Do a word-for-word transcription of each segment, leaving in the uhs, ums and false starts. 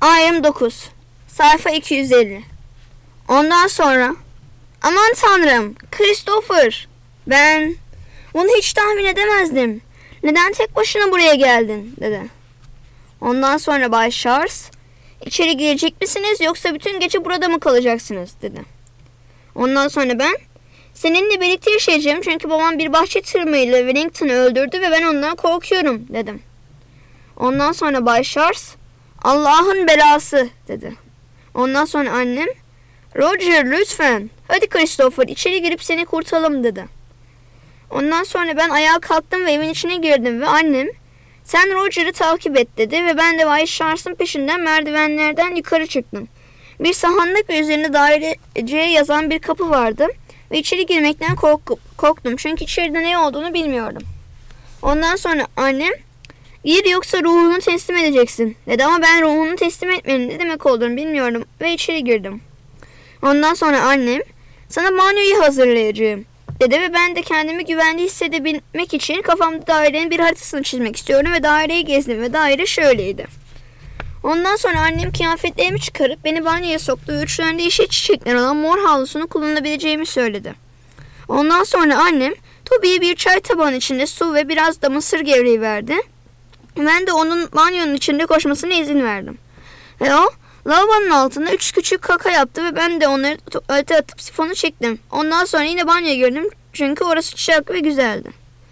Ayrım dokuz. Sayfa iki yüz elli. Ondan sonra aman tanrım, Christopher, ben bunu hiç tahmin edemezdim. Neden tek başına buraya geldin, dedi. Ondan sonra Bay Charles, içeri girecek misiniz yoksa bütün gece burada mı kalacaksınız, dedi. Ondan sonra ben, seninle birlikte yaşayacağım çünkü babam bir bahçe tırmığıyla Wellington'ı öldürdü ve ben ondan korkuyorum, dedim. Ondan sonra Bay Charles, Allah'ın belası, dedi. Ondan sonra annem, Roger lütfen, hadi Christopher içeri girip seni kurtaralım, dedi. Ondan sonra ben ayağa kalktım ve evin içine girdim ve annem, sen Roger'ı takip et, dedi ve ben de Bay Charles'ın peşinden merdivenlerden yukarı çıktım. Bir sahanlık ve üzerinde dairece yazan bir kapı vardı ve içeri girmekten kork- korktum çünkü içeride ne olduğunu bilmiyordum. Ondan sonra annem, gir yoksa ruhunu teslim edeceksin, dedi ama ben ruhunu teslim etmenin ne demek olduğunu bilmiyordum ve içeri girdim. Ondan sonra annem, sana banyoyu hazırlayacağım, dedi ve ben de kendimi güvende hissedebilmek için kafamda dairenin bir haritasını çizmek istiyorum ve daireyi gezdim ve daire şöyleydi. Ondan sonra annem kıyafetlerimi çıkarıp beni banyoya soktu ve uçlarında yeşil çiçekler olan mor havlusunu kullanabileceğimi söyledi. Ondan sonra annem Toby'ye bir çay tabağının içinde su ve biraz da mısır gevreği verdi. Ben de onun banyonun içinde koşmasına izin verdim. Ve o lavabonun altında üç küçük kaka yaptı ve ben de onları tuvalete atıp sifonu çektim. Ondan sonra yine banyoya girdim çünkü orası sıcak ve güzeldi.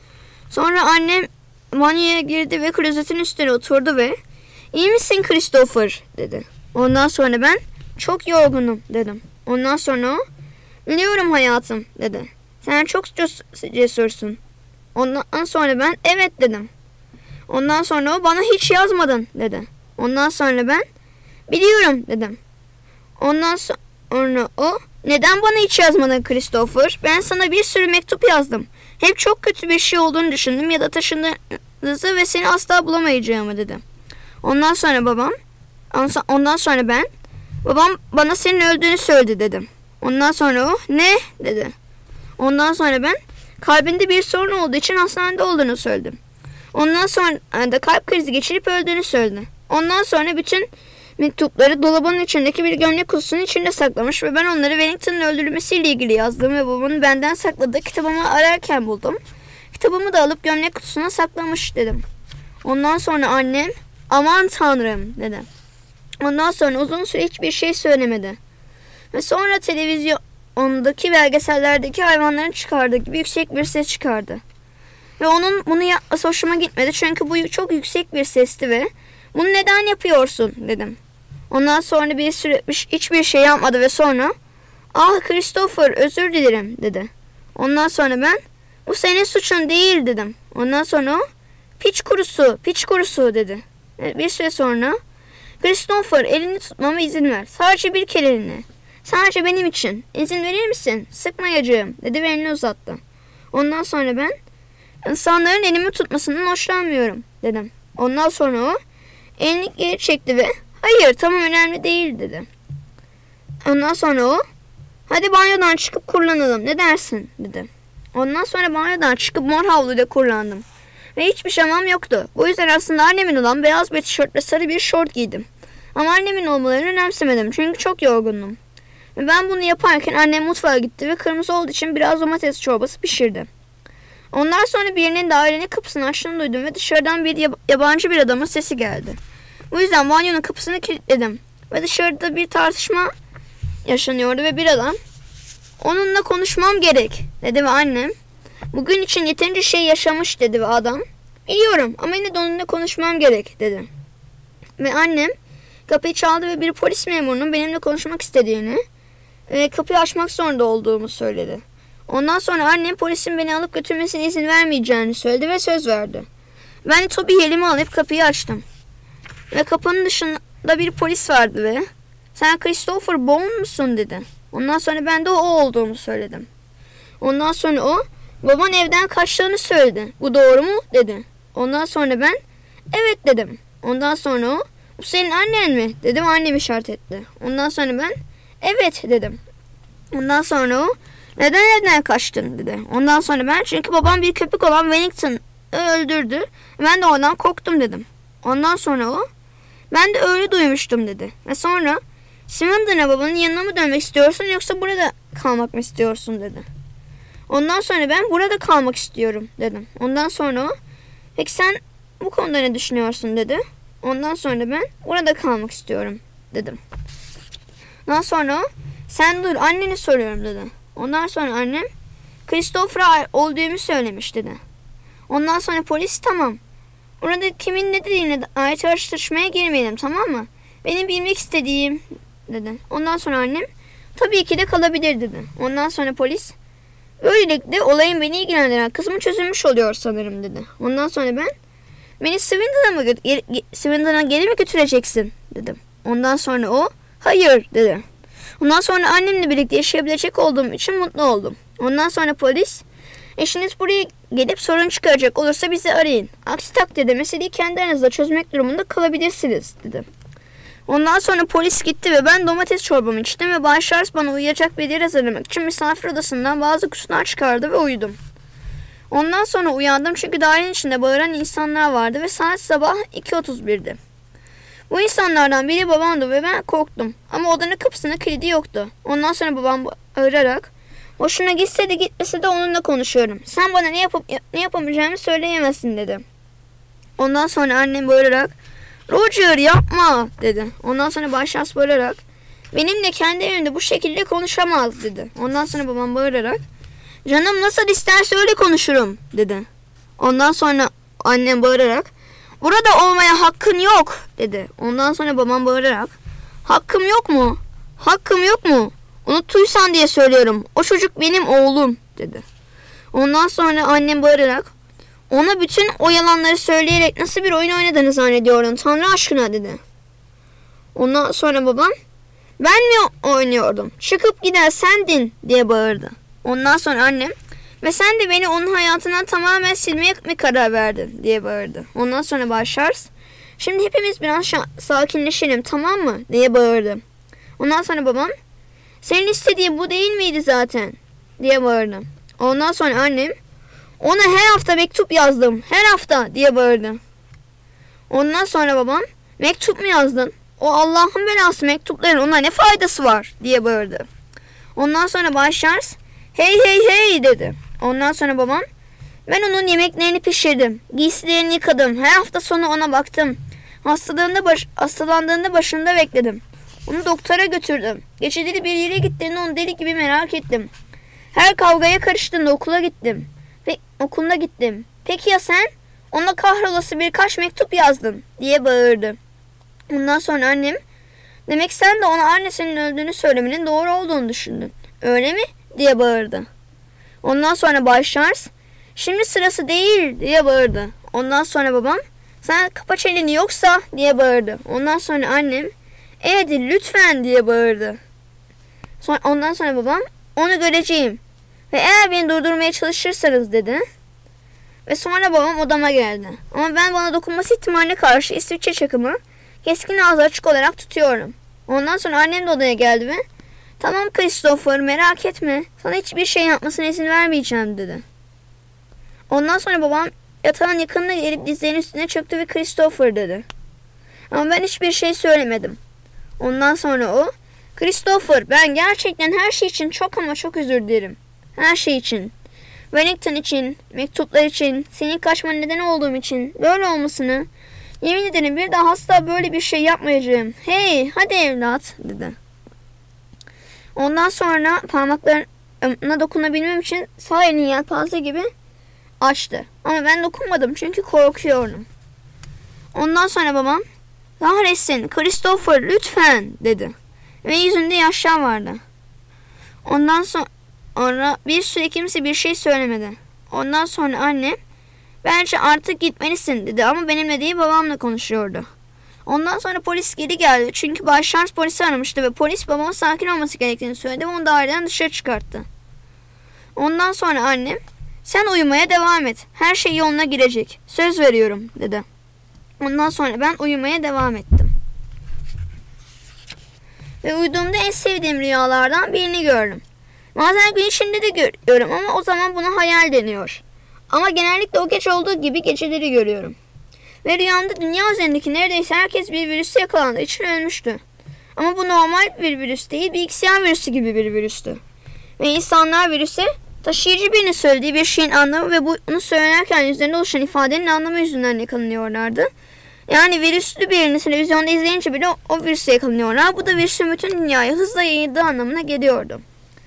Sonra annem banyoya girdi ve klozetin üstüne oturdu ve İyi misin Christopher, dedi. Ondan sonra ben çok yorgunum, dedim. Ondan sonra o biliyorum hayatım, dedi. Sen çok cesursun. Ondan sonra ben evet, dedim. Ondan sonra o bana hiç yazmadın, dedi. Ondan sonra ben biliyorum, dedim. Ondan sonra o neden bana hiç yazmadın Christopher? Ben sana bir sürü mektup yazdım. Hep çok kötü bir şey olduğunu düşündüm ya da taşındığınızı ve seni asla bulamayacağımı, dedi. Ondan sonra babam, ondan sonra ben, babam bana senin öldüğünü söyledi, dedim. Ondan sonra o, ne, dedi. Ondan sonra ben, kalbinde bir sorun olduğu için hastanede olduğunu söyledim. Ondan sonra da kalp krizi geçirip öldüğünü söyledi. Ondan sonra bütün mektupları dolabının içindeki bir gömlek kutusunun içinde saklamış ve ben onları Wellington'ın öldürülmesiyle ilgili yazdım ve babamın benden sakladığı kitabımı ararken buldum. Kitabımı da alıp gömlek kutusuna saklamış, dedim. Ondan sonra annem, aman tanrım, dedi. Ondan sonra uzun süre hiçbir şey söylemedi. Ve sonra televizyondaki belgesellerdeki hayvanların çıkardığı gibi yüksek bir ses çıkardı. Ve onun bunu yapması hoşuma gitmedi çünkü bu çok yüksek bir sesti ve bunu neden yapıyorsun, dedim. Ondan sonra bir süre hiçbir şey yapmadı ve sonra ah Christopher özür dilerim, dedi. Ondan sonra ben bu senin suçun değil, dedim. Ondan sonra o piç kurusu piç kurusu dedi. Bir süre sonra Christopher elini tutmama izin ver. Sadece bir kere elini. Sadece benim için. İzin verir misin? Sıkmayacağım, dedi ve elini uzattı. Ondan sonra ben insanların elimi tutmasından hoşlanmıyorum, dedim. Ondan sonra o elini geri çekti ve hayır tamam önemli değil, dedi. Ondan sonra o hadi banyodan çıkıp kurulanalım ne dersin, dedi. Ondan sonra banyodan çıkıp mor havluyla kurulandım. Ve hiçbir şamam yoktu. Bu yüzden aslında annemin olan beyaz bir tişört ve sarı bir şort giydim. Ama annemin olmalarını önemsemedim çünkü çok yorgundum. Ve ben bunu yaparken annem mutfağa gitti ve kırmızı olduğu için biraz domates çorbası pişirdi. Ondan sonra birinin dairenin kapısını açtığını duydum ve dışarıdan bir yab- yabancı bir adamın sesi geldi. Bu yüzden banyonun kapısını kilitledim. Ve dışarıda bir tartışma yaşanıyordu ve bir adam onunla konuşmam gerek, dedi ve annem bugün için yeterince şey yaşamış, dedi ve adam biliyorum ama yine de onunla konuşmam gerek, dedi. Ve annem kapıyı çaldı ve bir polis memurunun benimle konuşmak istediğini ve kapıyı açmak zorunda olduğumu söyledi. Ondan sonra annem polisin beni alıp götürmesine izin vermeyeceğini söyledi ve söz verdi. Ben de Toby'yi elime alıp kapıyı açtım. Ve kapının dışında bir polis vardı ve sen Christopher Bone musun, dedi. Ondan sonra ben de o, o olduğumu söyledim. Ondan sonra o baban evden kaçtığını söyledi. Bu doğru mu, dedi. Ondan sonra ben evet, dedim. Ondan sonra o bu senin annen mi, dedim. Annem işaret etti. Ondan sonra ben evet, dedim. Ondan sonra o neden evden kaçtın, dedi. Ondan sonra ben çünkü babam bir köpek olan Wellington'ı öldürdü. Ben de ondan korktum, dedim. Ondan sonra o Ben de öyle duymuştum dedi. Ve sonra Swindon'a babanın yanına mı dönmek istiyorsun yoksa burada kalmak mı istiyorsun dedi. Ondan sonra ben burada kalmak istiyorum dedim. Ondan sonra o peki sen bu konuda ne düşünüyorsun dedi. Ondan sonra ben burada kalmak istiyorum dedim. Ondan sonra o sen dur anneni soruyorum dedi. Ondan sonra annem Christopher'a olduğumu söylemiş dedi. Ondan sonra polis tamam. Burada kimin ne dediğine ait tartışmaya girmeyelim tamam mı? Benim bilmek istediğim dedi. Ondan sonra annem tabii ki de kalabilir dedi. Ondan sonra polis böylelikle olayın beni ilgilendiren kısmı çözülmüş oluyor sanırım dedi. Ondan sonra ben beni Swindon'a mı gö- Swindon'a geri mi götüreceksin dedim. Ondan sonra o hayır dedi. Ondan sonra annemle birlikte yaşayabilecek olduğum için mutlu oldum. Ondan sonra polis eşiniz buraya gelip sorun çıkaracak olursa bizi arayın. Aksi takdirde meseleyi kendi aranızda çözmek durumunda kalabilirsiniz dedi. Ondan sonra polis gitti ve ben domates çorbamı içtim ve Bay Charles bana uyuyacak bir yer hazırlamak için misafir odasından bazı kutular çıkardı ve uyudum. Ondan sonra uyandım çünkü dairenin içinde bağıran insanlar vardı ve saat sabah iki otuz birdi. Bu insanlardan biri babamdı ve ben korktum. Ama odanın kapısının kilidi yoktu. Ondan sonra babam bağırarak hoşuna gitse de gitmese de onunla konuşuyorum. Sen bana ne yapıp ne yapamayacağımı söyleyemezsin dedi. Ondan sonra annem bağırarak Roger yapma dedi. Ondan sonra Bay Charles bağırarak benimle kendi evimde bu şekilde konuşamaz dedi. Ondan sonra babam bağırarak canım nasıl isterse öyle konuşurum dedi. Ondan sonra annem bağırarak burada olmaya hakkın yok dedi. Ondan sonra babam bağırarak hakkım yok mu? Hakkım yok mu? Unuttuysan diye söylüyorum. O çocuk benim oğlum dedi. Ondan sonra annem bağırarak ona bütün o yalanları söyleyerek nasıl bir oyun oynadığını zannediyordun Tanrı aşkına dedi. Ondan sonra babam ben mi oynuyordum? Çıkıp gider sendin diye bağırdı. Ondan sonra annem ve sen de beni onun hayatından tamamen silmeye mi karar verdin diye bağırdı. Ondan sonra Bay Charles şimdi hepimiz biraz sakinleşelim tamam mı diye bağırdı. Ondan sonra babam senin istediğin bu değil miydi zaten diye bağırdı. Ondan sonra annem ona her hafta mektup yazdım her hafta diye bağırdı. Ondan sonra babam mektup mu yazdın? O Allah'ın belası mektupların ona ne faydası var diye bağırdı. Ondan sonra Bay Charles hey hey hey dedi. Ondan sonra babam ben onun yemeklerini pişirdim. Giysilerini yıkadım. Her hafta sonu ona baktım. Hastalığında baş, hastalandığında başında bekledim. Onu doktora götürdüm. Geceleri bir yere gittiğinde onu deli gibi merak ettim. Her kavgaya karıştığında okula gittim. Ve okuluna gittim. Peki ya sen? Ona kahrolası birkaç mektup yazdın diye bağırdı. Ondan sonra annem demek sen de ona annesinin öldüğünü söylemenin doğru olduğunu düşündün. Öyle mi? Diye bağırdı. Ondan sonra Bay Charles şimdi sırası değil diye bağırdı. Ondan sonra babam sen kapa çeneni yoksa diye bağırdı. Ondan sonra annem evet lütfen diye bağırdı. Sonra, ondan sonra babam onu göreceğim ve eğer beni durdurmaya çalışırsanız dedi. Ve sonra babam odama geldi. Ama ben bana dokunması ihtimaline karşı İsviçre çakımı keskin ağzı açık olarak tutuyorum. Ondan sonra annem de odaya geldi ve tamam Christopher merak etme sana hiçbir şey yapmasına izin vermeyeceğim dedi. Ondan sonra babam yatağın yakınına gelip dizlerinin üstüne çöktü ve Christopher dedi. Ama ben hiçbir şey söylemedim. Ondan sonra o Christopher ben gerçekten her şey için çok ama çok özür dilerim. Her şey için. Wellington için, mektuplar için, senin kaçmanın neden olduğum için, böyle olmasını yemin ederim bir daha asla böyle bir şey yapmayacağım. Hey hadi evlat dedi. Ondan sonra parmaklarına dokunabilmem için sağ elini yelpaze gibi açtı. Ama ben dokunmadım çünkü korkuyordum. Ondan sonra babam kahretsin Christopher lütfen dedi. Ve yüzünde yaşlar vardı. Ondan sonra bir süre kimse bir şey söylemedi. Ondan sonra annem bence artık gitmelisin dedi ama benimle değil babamla konuşuyordu. Ondan sonra polis geri geldi çünkü Bay Charles polisi aramıştı ve polis babamın sakin olması gerektiğini söyledi ve onu daireden dışarı çıkarttı. Ondan sonra annem sen uyumaya devam et her şey yoluna girecek söz veriyorum dedi. Ondan sonra ben uyumaya devam ettim. Ve uyuduğumda en sevdiğim rüyalardan birini gördüm. Bazen gün içinde de görüyorum ama o zaman buna hayal deniyor. Ama genellikle o gece olduğu gibi geceleri görüyorum. Ve rüyamda dünya üzerindeki neredeyse herkes bir virüse yakalandığı için ölmüştü. Ama bu normal bir virüs değil, bilgisayar virüsü gibi bir virüstü. Ve insanlar virüse taşıyıcı birinin söylediği bir şeyin anlamı ve bunu söylerken yüzlerinde oluşan ifadenin anlamı yüzünden yakalanıyorlardı. Yani virüslü birini televizyonda izleyince bile o virüse yakalanıyorlar. Bu da virüsün bütün dünyaya hızla yayıldığı anlamına geliyordu.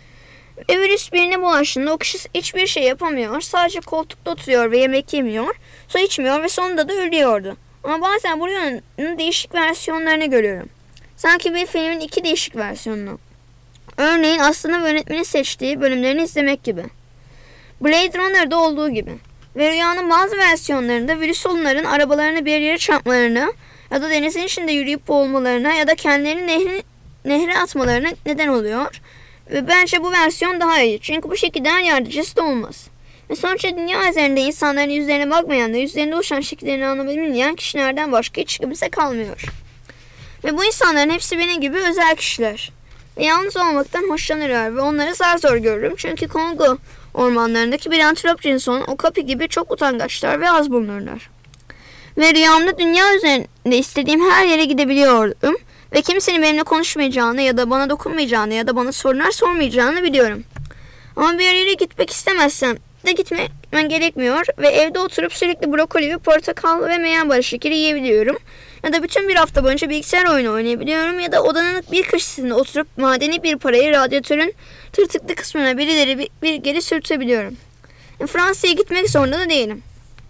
Ve virüs birine bulaştığında o kişi hiçbir şey yapamıyor. Sadece koltukta oturuyor ve yemek yemiyor, su içmiyor ve sonunda da ölüyordu. Ama bazen bu rüyanın değişik versiyonlarını görüyorum. Sanki bir filmin iki değişik versiyonunu. Örneğin aslında yönetmenin seçtiği bölümlerini izlemek gibi. Blade Runner'da olduğu gibi. Ve rüyanın bazı versiyonlarında virüs olanların arabalarını bir yere çarpmalarına ya da denizin içinde yürüyüp boğulmalarına ya da kendilerini nehre, nehre atmalarına neden oluyor. Ve bence bu versiyon daha iyi. Çünkü bu şekilde her yardımcısı da olmaz. Ve sonuçta dünya üzerinde insanların yüzlerine bakmayan da yüzlerinde oluşan şekillerini anlayabilmeyen kişilerden başka hiç kimse kalmıyor. Ve bu insanların hepsi benim gibi özel kişiler. Ve yalnız olmaktan hoşlanırlar ve onları zar zor görürüm. Çünkü Kongo ormanlarındaki bir antilop cinsi olan okapi gibi çok utangaçlar ve az bulunurlar. Ve rüyamda dünya üzerinde istediğim her yere gidebiliyordum. Ve kimsenin benimle konuşmayacağını ya da bana dokunmayacağını ya da bana sorular sormayacağını biliyorum. Ama bir yere gitmek istemezsem de gitmen gerekmiyor ve evde oturup sürekli brokoli ve portakal ve meyan barı şekeri yiyebiliyorum. Ya da bütün bir hafta boyunca bilgisayar oyunu oynayabiliyorum ya da odanın bir köşesinde oturup madeni bir parayı radyatörün tırtıklı kısmına birileri bir, bir geri sürtebiliyorum. Fransa'ya gitmek zorunda da değilim.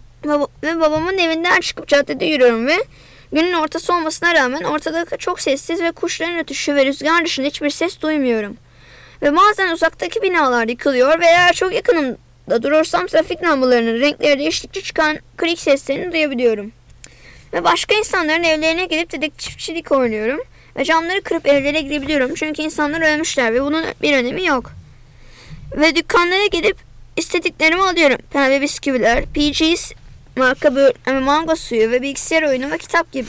Ve babamın evinden çıkıp caddede yürüyorum ve günün ortası olmasına rağmen ortada çok sessiz ve kuşların ötüşü ve rüzgar dışında hiçbir ses duymuyorum. Ve bazen uzaktaki binalar yıkılıyor ve eğer çok yakınımda durursam trafik lambalarının renkleri değiştikçe çıkan klik seslerini duyabiliyorum. Ve başka insanların evlerine gelip dedektifçilik oynuyorum. Ve camları kırıp evlere girebiliyorum. Çünkü insanlar ölmüşler ve bunun bir önemi yok. Ve dükkanlara gidip istediklerimi alıyorum. Pembe bisküviler, P G's marka böğürtlen, mango suyu ve bilgisayar oyunu ve kitap gibi.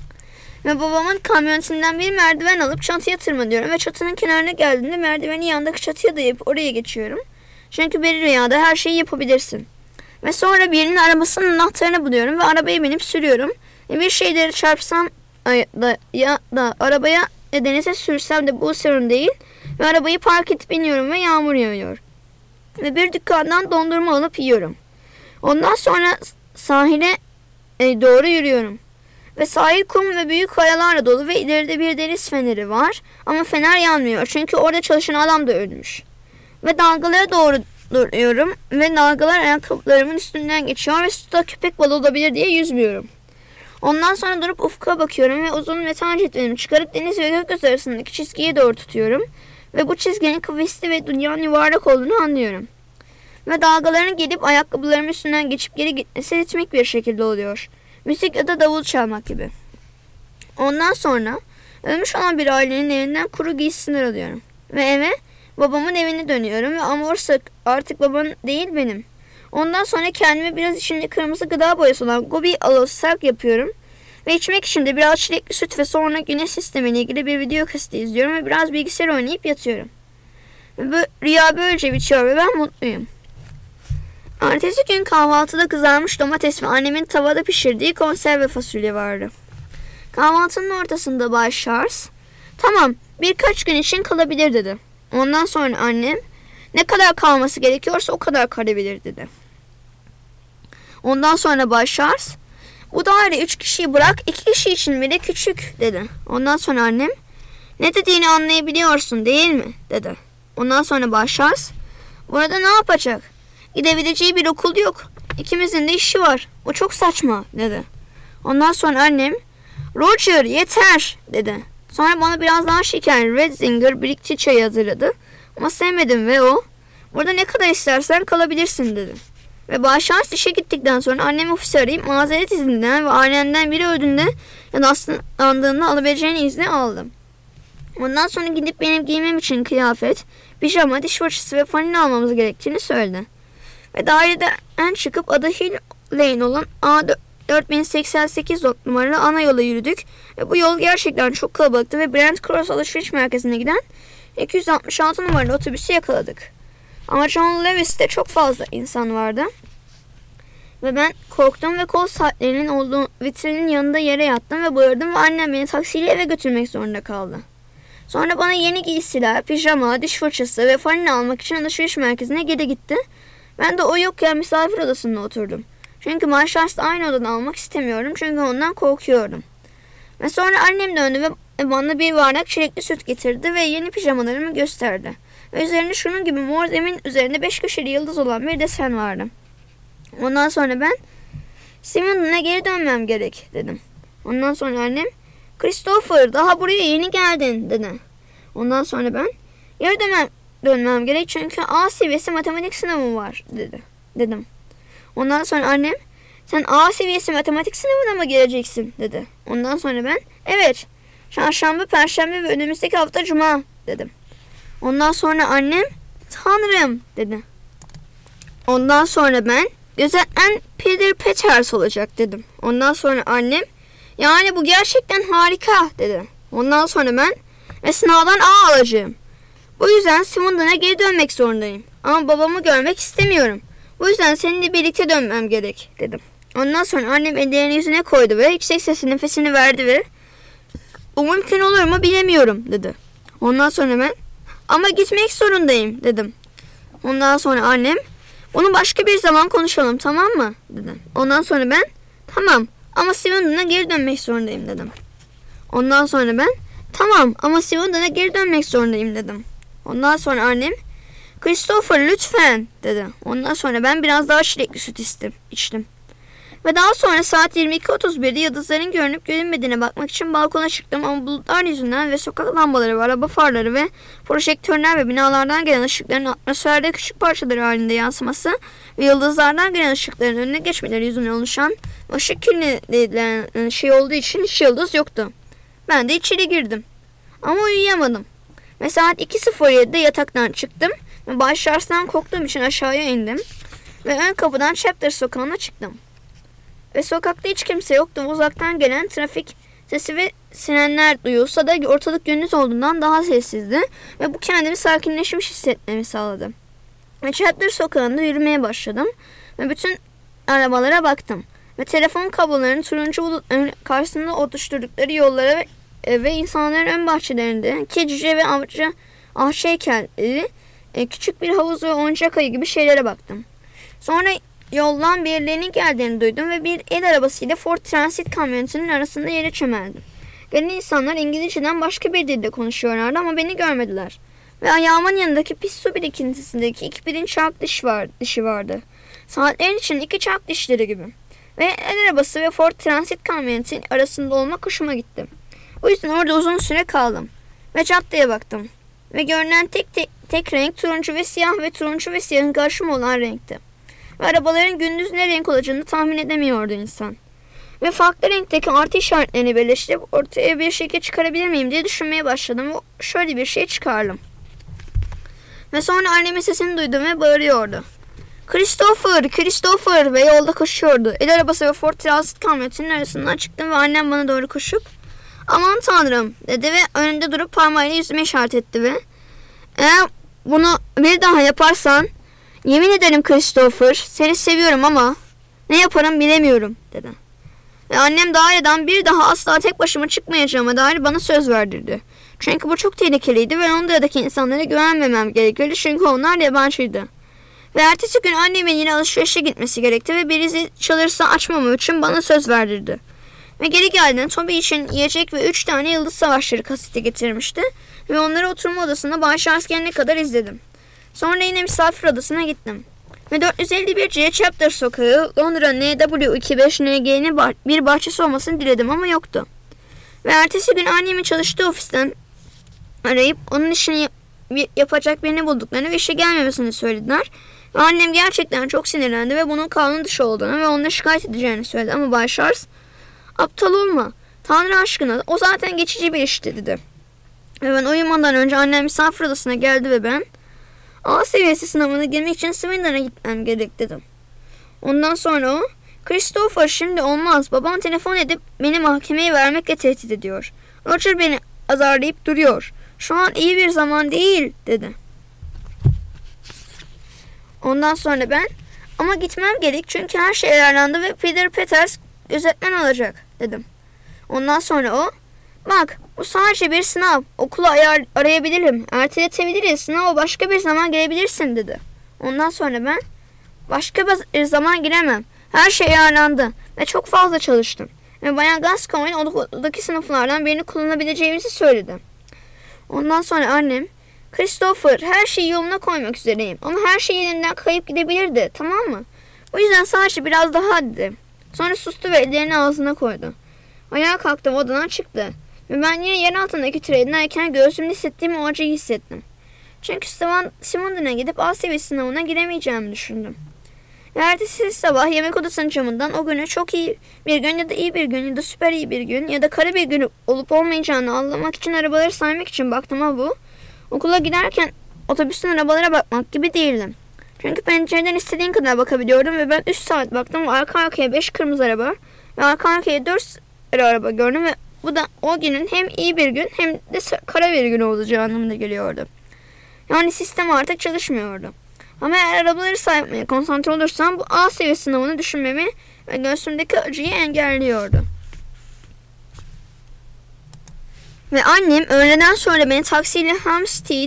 Ve babamın kamyonetinden bir merdiven alıp çatıya tırmanıyorum. Ve çatının kenarına geldiğimde merdiveni yandaki çatıya dayayıp oraya geçiyorum. Çünkü bir rüyada her şeyi yapabilirsin. Ve sonra birinin arabasının anahtarını buluyorum ve arabaya binip sürüyorum. Ve bir şeyleri çarpsam da, ya da arabaya ya denize sürsem de bu sorun değil. Ve arabayı park edip biniyorum ve yağmur yağıyor. Ve bir dükkandan dondurma alıp yiyorum. Ondan sonra sahile doğru yürüyorum. Ve sahil kum ve büyük kayalarla dolu ve ileride bir deniz feneri var. Ama fener yanmıyor çünkü orada çalışan adam da ölmüş. Ve dalgalara doğru duruyorum ve dalgalar ayakkabılarımın üstünden geçiyor ve suda köpek balığı olabilir diye yüzmüyorum. Ondan sonra durup ufka bakıyorum ve uzun metal cetvelimi çıkarıp deniz ve gökyüzü arasındaki çizgiye doğru tutuyorum. Ve bu çizginin kıvesli ve dünyanın yuvarlak olduğunu anlıyorum. Ve dalgaların gelip ayakkabılarımın üstünden geçip geri gitmesi ritmik bir şekilde oluyor. Müzik ya da davul çalmak gibi. Ondan sonra ölmüş olan bir ailenin evinden kuru giysiler alıyorum. Ve eve babamın evine dönüyorum ve amorsa artık babanın değil benim. Ondan sonra kendime biraz içinde kırmızı gıda boyası olan gobi alosak yapıyorum. Ve içmek için de biraz çilekli süt ve sonra güneş sistemiyle ilgili bir video kaseti izliyorum ve biraz bilgisayar oynayıp yatıyorum. Ve bu, rüya böylece bitiyor ve ben mutluyum. Ertesi gün kahvaltıda kızarmış domates ve annemin tavada pişirdiği konserve fasulye vardı. Kahvaltının ortasında Bay Charles, "Tamam, birkaç gün için kalabilir," dedi. Ondan sonra annem, "Ne kadar kalması gerekiyorsa o kadar kalabilir," dedi. Ondan sonra Bay Charles, "Bu daire üç kişiyi bırak, iki kişi için bile küçük," dedi. Ondan sonra annem, "Ne dediğini anlayabiliyorsun değil mi?" dedi. Ondan sonra Bay Charles, "Burada ne yapacak? Gidebileceği bir okul yok. İkimizin de işi var. O çok saçma," dedi. Ondan sonra annem, "Roger yeter," dedi. Sonra bana biraz daha şekerli Red Zinger birikçi çayı hazırladı. Ama sevmedim ve o, "Burada ne kadar istersen kalabilirsin," dedi. Ve Bay Charles işe gittikten sonra annemi ofise arayıp mazeret izinden ve ailemden biri öldüğünde ya da hastalandığında alabileceğini izni aldım. Ondan sonra gidip benim giymem için kıyafet, pijama, diş fırçası ve fanila almamız gerektiğini söyledi. Ve daireden çıkıp adı Hill Lane olan A dört bin seksen sekiz numaralı ana yola yürüdük. Ve bu yol gerçekten çok kalabalıktı ve Brent Cross alışveriş merkezine giden iki yüz altmış altı numaralı otobüsü yakaladık. Ama John Lewis'te çok fazla insan vardı. Ve ben korktum ve kol saatlerinin olduğu vitrinin yanında yere yattım ve bağırdım ve annem beni taksiyle eve götürmek zorunda kaldı. Sonra bana yeni giysiler, pijama, diş fırçası ve fanini almak için alışveriş merkezine geri gitti. Ben de o yokken misafir odasında oturdum. Çünkü Marshalls'la aynı odada almak istemiyorum çünkü ondan korkuyorum. Ve sonra annem döndü ve bana bir bardak çilekli süt getirdi ve yeni pijamalarımı gösterdi. Ve üzerinde şunun gibi mor zemin üzerinde beş köşeli yıldız olan bir desen vardı. Ondan sonra ben Simon'una geri dönmem gerek dedim. Ondan sonra annem Christopher daha buraya yeni geldin dedi. Ondan sonra ben geri dönmem, dönmem gerek çünkü A seviyesi matematik sınavı var dedi. Dedim. Ondan sonra annem sen A seviyesi matematik sınavına mı geleceksin dedi. Ondan sonra ben evet çarşamba, perşembe ve önümüzdeki hafta cuma dedim. Ondan sonra annem Tanrım dedi. Ondan sonra ben gözetmen Peter Peters olacak dedim. Ondan sonra annem yani bu gerçekten harika dedi. Ondan sonra ben ve sınavdan A alacağım. Bu yüzden Simon'dan geri dönmek zorundayım. Ama babamı görmek istemiyorum. Bu yüzden seninle birlikte dönmem gerek dedim. Ondan sonra annem ellerini yüzüne koydu ve yüksek sesle nefesini verdi ve bu mümkün olur mu bilemiyorum dedi. Ondan sonra ben ama gitmek zorundayım dedim. Ondan sonra annem bunu başka bir zaman konuşalım tamam mı dedi. Ondan sonra ben tamam ama Simon'dan geri dönmek zorundayım dedim. Ondan sonra ben tamam ama Simon'dan geri dönmek zorundayım dedim. Ondan sonra annem Christopher lütfen dedi. Ondan sonra ben biraz daha çilekli süt içtim. içtim. Ve daha sonra saat yirmi iki otuz birde yıldızların görünüp görünmediğine bakmak için balkona çıktım ama bulutlar yüzünden ve sokak lambaları ve araba farları ve projektörler ve binalardan gelen ışıkların atmosferde küçük parçaları halinde yansıması ve yıldızlardan gelen ışıkların önüne geçmeleri yüzünden oluşan ışık kirliliği şey olduğu için hiç yıldız yoktu. Ben de içeri girdim. Ama uyuyamadım. Ve saat iki sıfır yedide yataktan çıktım ve Bay Charles'tan korktuğum için aşağıya indim ve ön kapıdan Chapter sokağına çıktım. Ve sokakta hiç kimse yoktu. Uzaktan gelen trafik sesi ve sirenler duyulsa da ortalık gündüz olduğundan daha sessizdi ve bu kendimi sakinleşmiş hissetmemi sağladı. Ve Chapter sokağında yürümeye başladım ve bütün arabalara baktım. Ve telefon kablolarının turuncu bulutların karşısında oluşturdukları yollara ve, ve insanların ön bahçelerinde cüce ve avcı ahçı heykelleri, küçük bir havuz ve oyuncak ayı gibi şeylere baktım. Sonra yoldan birilerinin geldiğini duydum ve bir el arabasıyla Ford Transit kamyonetinin arasında yere çömeldim. Gelen insanlar İngilizceden başka bir dilde konuşuyorlardı ama beni görmediler. Ve ayağımın yanındaki pis su birikintisindeki iki birin çark diş var, dişi vardı. Saatlerin içinde iki çark dişleri gibi. Ve el arabası ve Ford Transit kamyonetin arasında olmak hoşuma gitti. O yüzden orada uzun süre kaldım. Ve caddeye baktım. Ve görünen tek, tek, tek renk turuncu ve siyah ve turuncu ve siyahın karışımı olan renkti. Ve arabaların gündüz ne renk olacağını tahmin edemiyordu insan. Ve farklı renkteki artı işaretlerini birleştirip ortaya bir şekil çıkarabilir miyim diye düşünmeye başladım. Ve şöyle bir şey çıkardım. Ve sonra annemin sesini duydum ve bağırıyordu. Christopher, Christopher ve yolda koşuyordu. El arabası ve Ford Transit kamyonetinin arasından çıktım ve annem bana doğru koşup aman tanrım dedi ve önünde durup parmağıyla yüzüme işaret etti ve eğer bunu bir daha yaparsan yemin ederim Christopher seni seviyorum ama ne yaparım bilemiyorum dedi. Ve annem daireden bir daha asla tek başıma çıkmayacağıma dair bana söz verdirdi. Çünkü bu çok tehlikeliydi ve Londra'daki insanlara güvenmemem gerekiyordu çünkü onlar yabancıydı. Ve ertesi gün annemin yine alışverişe gitmesi gerekti ve birisi çalırsa açmamam için bana söz verdirdi. Ve geri geldiğinde Toby için yiyecek ve üç tane Yıldız Savaşları kaseti getirmişti ve onları oturma odasında Bay Charles gelene kadar izledim. Sonra yine misafir odasına gittim. Ve dört yüz elli bir C Chapter sokağı Londra N W iki beş N G'nin bir bahçesi olmasını diledim ama yoktu. Ve ertesi gün annemin çalıştığı ofisten arayıp onun işini yapacak birini bulduklarını ve işe gelmemesini söylediler. Ve annem gerçekten çok sinirlendi ve bunun kanun dışı olduğunu ve onunla şikayet edeceğini söyledi. Ama Bay Charles aptal olma. Tanrı aşkına o zaten geçici bir işti dedi. Ve ben uyumadan önce annem misafir odasına geldi ve ben A seviyesi sınavına girmek için Swindon'a gitmem gerek dedim. Ondan sonra o Christopher şimdi olmaz. Babam telefon edip beni mahkemeye vermekle tehdit ediyor. Roger beni azarlayıp duruyor. Şu an iyi bir zaman değil dedi. Ondan sonra ben Ama gitmem gerek çünkü her şey ayarlandı ve Peter Peters gözetmen olacak dedim. Ondan sonra o, bak bu sadece bir sınav, okulu ayar, arayabilirim, erteletebiliriz, sınava başka bir zaman girebilirsin dedi. Ondan sonra ben, başka bir zaman giremem, her şey ayarlandı ve çok fazla çalıştım. Ve Bayan Gascoigne okuldaki sınıflardan birini kullanabileceğimizi söyledi. Ondan sonra annem, Christopher, her şeyi yoluna koymak üzereyim ama her şey elinden kayıp gidebilirdi, tamam mı? O yüzden sadece biraz daha dedi. Sonra sustu ve ellerini ağzına koydu. Ayağa kalktı ve odadan çıktı. Ve ben yine yer altındaki trenlerken göğsümde hissettiğim o acıyı hissettim. Çünkü Swindon'a gidip A seviyesi sınavına giremeyeceğimi düşündüm. Ve ertesi sabah yemek odasının camından o günü çok iyi bir gün ya da iyi bir gün ya da süper iyi bir gün ya da kara bir gün olup olmayacağını anlamak için arabaları saymak için baktım ama bu, okula giderken otobüsten arabalara bakmak gibi değildim. Çünkü pencereden istediğin kadar bakabiliyordum ve ben üç saat baktım ve arka arkaya beş kırmızı araba ve arka arkaya dört sarı araba gördüm ve bu da o günün hem iyi bir gün hem de kara bir gün olacağı anlamına geliyordu. Yani sistem artık çalışmıyordu. Ama eğer arabaları saymaya konsantre olursam bu A seviyesi sınavını düşünmemi ve göğsümdeki acıyı engelliyordu. Ve annem öğleden sonra beni taksiyle Hampstead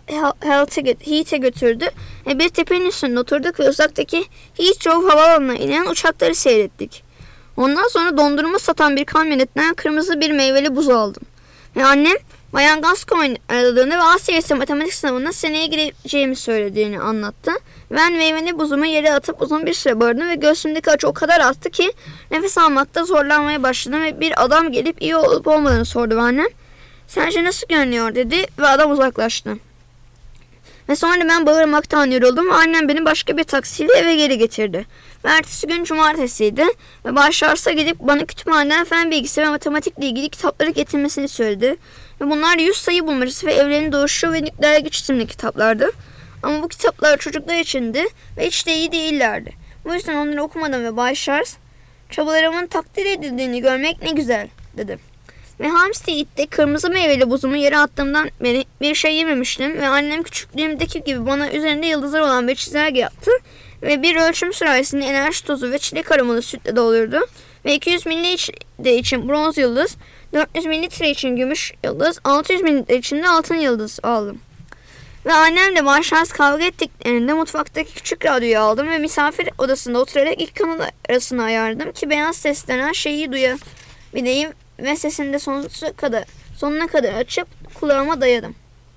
Heath'e götürdü ve bir tepenin üstünde oturduk ve uzaktaki Heathrow havaalanına inen uçakları seyrettik. Ondan sonra dondurma satan bir kamyonetten kırmızı bir meyveli buz aldım. Ve annem Bayan Gascoigne aradığını ve A seviyesi matematik sınavına seneye gireceğimi söylediğini anlattı. Ben meyveli buzumu yere atıp uzun bir süre bağırdım ve göğsümdeki acı o kadar arttı ki nefes almakta zorlanmaya başladım ve bir adam gelip iyi olup olmadığını sordu ve annem, sence nasıl görünüyor dedi ve adam uzaklaştı. Ve sonra ben bağırmaktan yoruldum ve annem beni başka bir taksiyle eve geri getirdi. Ve ertesi gün cumartesiydi ve başlarsa gidip bana kütüphaneden fen bilgisi ve matematikle ilgili kitapları getirmesini söyledi. Ve bunlar yüz sayı bulmacası ve evrenin doğuşu ve nükleer güç isimli kitaplardı. Ama bu kitaplar çocuklar içindi ve hiç de iyi değillerdi. Bu yüzden onları okumadım ve Bay Charles, çabalarımın takdir edildiğini görmek ne güzel dedi. Ve Hampstead'de kırmızı meyveli buzumu yere attığımdan beri bir şey yememiştim ve annem küçüklüğümdeki gibi bana üzerinde yıldızlar olan bir çizelge yaptı ve bir ölçüm sürahisinde enerji tozu ve çilek aromalı sütle doldurdu ve iki yüz mililitre için bronz yıldız, dört yüz mililitre için gümüş yıldız, altı yüz mililitre için de altın yıldız aldım. Ve annemle başlarız kavga ettiklerinde mutfaktaki küçük radyoyu aldım ve misafir odasında oturarak iki kanal arasını ayarladım ki beyaz seslenen şeyi duyabileyim ve sesini de sonsuza kadar, sonuna kadar açıp kulağıma dayadım.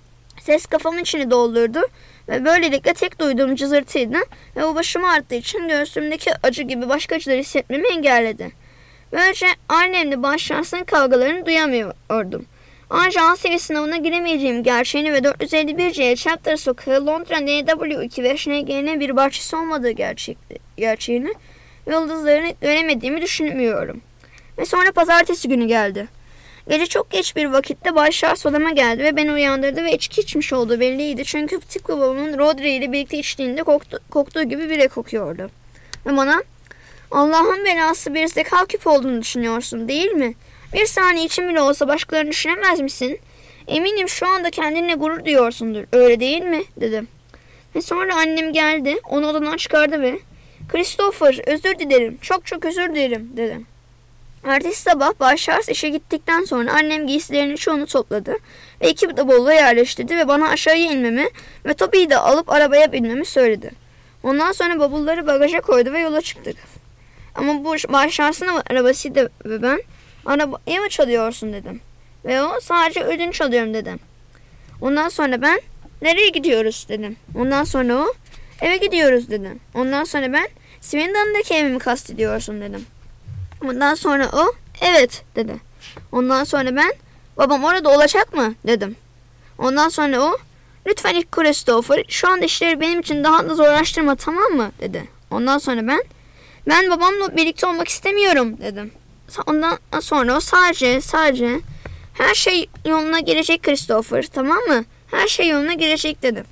Ses kafamın içini doldurdu ve böylelikle tek duyduğum cızırtıydı ve bu başımı arttığı için göğsümdeki acı gibi başka acıları hissetmemi engelledi. Böylece annemle başlarsın kavgalarını duyamıyordum. Ancak A seviyesi sınavına giremeyeceğim gerçeğini ve dört yüz elli bir C Chapter Sokağı Londra N W iki ve N G'nin bir bahçesi olmadığı gerçek, gerçeğini ve yıldızlarını göremediğimi düşünmüyorum. Ve sonra pazartesi günü geldi. Gece çok geç bir vakitte Bay Charles odama geldi ve beni uyandırdı ve içki içmiş olduğu belliydi. Çünkü tıpkı babamın Rodri ile birlikte içtiğinde koktu, koktuğu gibi bile kokuyordu. Ve bana, Allah'ın belası bir zeka küpü olduğunu düşünüyorsun değil mi? Bir saniye için bile olsa başkalarını düşünemez misin? Eminim şu anda kendinle gurur duyuyorsundur. Öyle değil mi? Dedim. Ve sonra annem geldi. Onu odadan çıkardı ve Christopher, özür dilerim. Çok çok özür dilerim dedim. Ertesi sabah Bay Charles işe gittikten sonra annem giysilerinin çoğunu topladı ve iki bavula yerleştirdi ve bana aşağıya inmemi ve Toby'yi de alıp arabaya binmemi söyledi. Ondan sonra bavulları bagaja koydu ve yola çıktık. Ama bu Bay Charles'ın arabasıydı ve ben, arabayı mı çalıyorsun dedim. Ve o, sadece ödünç alıyorum dedim. Ondan sonra ben, nereye gidiyoruz dedim. Ondan sonra o, eve gidiyoruz dedim. Ondan sonra ben, Swindon'daki evimi kastediyorsun dedim. Ondan sonra o, evet dedi. Ondan sonra ben, babam orada olacak mı dedim. Ondan sonra o, lütfen ilk Christopher, şu anda işleri benim için daha da zorlaştırma, tamam mı dedi. Ondan sonra ben, ben babamla birlikte olmak istemiyorum dedim. Ondan sonra o, sadece sadece her şey yoluna girecek Christopher, tamam mı? Her şey yoluna girecek dedim.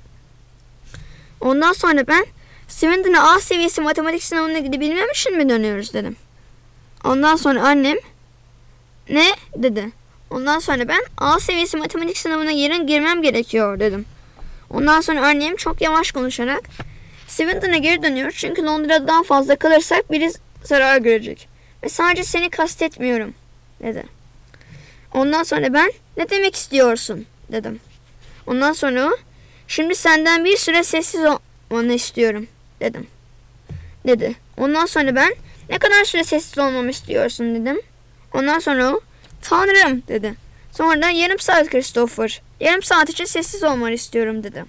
Ondan sonra ben, Swindon'a A seviyesi matematik sınavına gidebilmem için mi dönüyoruz dedim. Ondan sonra annem, ne dedi. Ondan sonra ben, A seviyesi matematik sınavına yarın girmem gerekiyor dedim. Ondan sonra annem çok yavaş konuşarak, Swindon'a geri dönüyoruz çünkü Londra'da daha fazla kalırsak biri zarar görecek. Ve sadece seni kastetmiyorum dedi. Ondan sonra ben ne demek istiyorsun dedim. Ondan sonra o şimdi senden bir süre sessiz olmanı istiyorum dedim. Dedi. Ondan sonra ben ne kadar süre sessiz olmamı istiyorsun dedim. Ondan sonra o Tanrım dedi. Sonra yarım saat Christopher. Yarım saat için sessiz olmanı istiyorum dedi.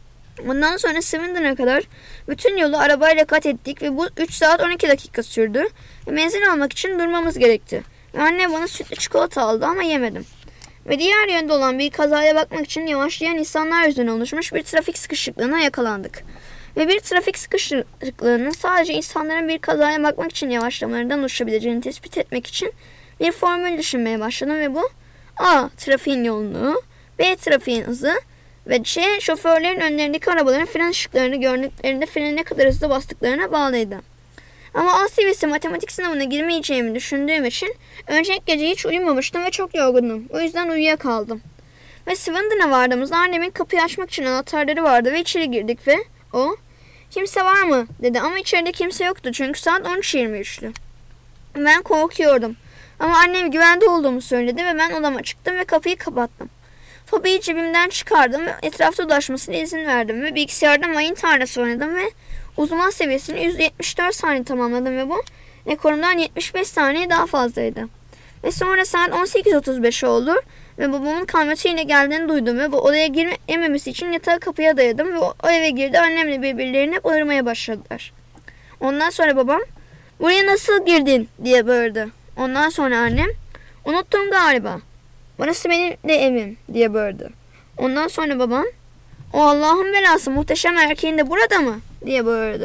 Ondan sonra Swindon'a kadar bütün yolu arabayla kat ettik ve bu üç saat on iki dakika sürdü. Ve benzin almak için durmamız gerekti. Ve anne bana sütlü çikolata aldı ama yemedim. Ve diğer yönde olan bir kazaya bakmak için yavaşlayan insanlar yüzünden oluşmuş bir trafik sıkışıklığına yakalandık. Ve bir trafik sıkışıklığının sadece insanların bir kazaya bakmak için yavaşlamalarından oluşabileceğini tespit etmek için bir formül düşünmeye başladım ve bu A. Trafiğin yoğunluğu, B. Trafiğin hızı ve C. Şoförlerin önlerindeki arabaların fren ışıklarını gördüklerinde freni ne kadar hızlı bastıklarına bağlıydı. Ama A seviyesi matematik sınavına girmeyeceğimi düşündüğüm için önceki gece hiç uyumamıştım ve çok yorgundum. O yüzden uyuyakaldım. Ve Swindon'a vardığımızda annemin kapıyı açmak için anahtarları vardı ve içeri girdik ve o kimse var mı dedi ama içeride kimse yoktu çünkü saat on üç yirmi üçtü. Ben korkuyordum ama annem güvende olduğumu söyledi ve ben odama çıktım ve kapıyı kapattım. Tobi'yi cebimden çıkardım ve etrafta dolaşmasına izin verdim ve bilgisayarda mayın tarlası oynadım ve uzman seviyesini yüz yetmiş dört saniye tamamladım ve bu rekorumdan yetmiş beş saniye daha fazlaydı. Ve sonra saat on sekiz otuz beş oldu ve babamın kamyonetiyle geldiğini duydum ve bu odaya girememesi için yatağı kapıya dayadım ve o eve girdi, annemle birbirlerine bağırmaya başladılar. Ondan sonra babam buraya nasıl girdin diye bağırdı. Ondan sonra annem unuttum galiba. Burası benim de evim diye bağırdı. Ondan sonra babam o Allah'ın belası muhteşem erkeğin de burada mı diye bağırdı.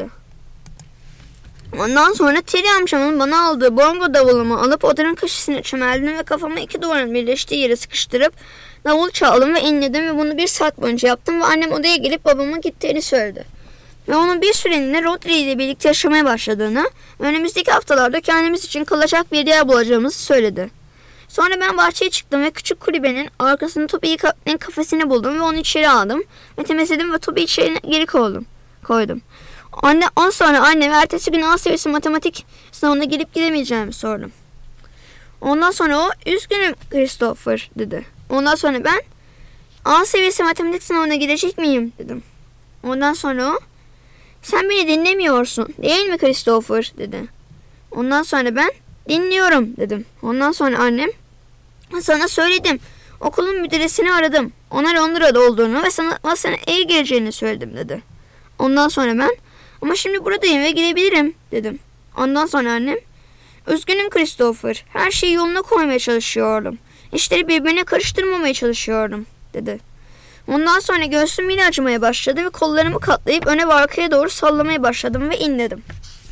Ondan sonra Terry amcamın bana aldığı bongo davulumu alıp odanın köşesine çömeldim ve kafamı iki duvarın birleştiği yere sıkıştırıp davul çaldım ve inledim ve bunu bir saat boyunca yaptım ve annem odaya gelip babamın gittiğini söyledi. Ve onun bir süreliğine Rodri ile birlikte yaşamaya başladığını ve önümüzdeki haftalarda kendimiz için kalacak bir yer bulacağımızı söyledi. Sonra ben bahçeye çıktım ve küçük kulübenin arkasında Tobi'nin kafesini buldum ve onu içeri aldım ve temizledim ve Tobi'yi içeri geri koydum. koydum. Anne, on sonra anneme ertesi gün A seviyesi matematik sınavına girip giremeyeceğimi sordum. Ondan sonra o üzgünüm Christopher dedi. Ondan sonra ben A seviyesi matematik sınavına girecek miyim dedim. Ondan sonra o sen beni dinlemiyorsun değil mi Christopher dedi. Ondan sonra ben dinliyorum dedim. Ondan sonra annem sana söyledim. Okulun müdüresini aradım. Ona Londra'da olduğunu ve sana, sana iyi geleceğini söyledim dedi. Ondan sonra ben ama şimdi buradayım ve gidebilirim dedim. Ondan sonra annem üzgünüm Christopher. Her şeyi yoluna koymaya çalışıyordum. İşleri birbirine karıştırmamaya çalışıyordum dedi. Ondan sonra göğsüm yine acımaya başladı ve kollarımı katlayıp öne ve arkaya doğru sallamaya başladım ve inledim.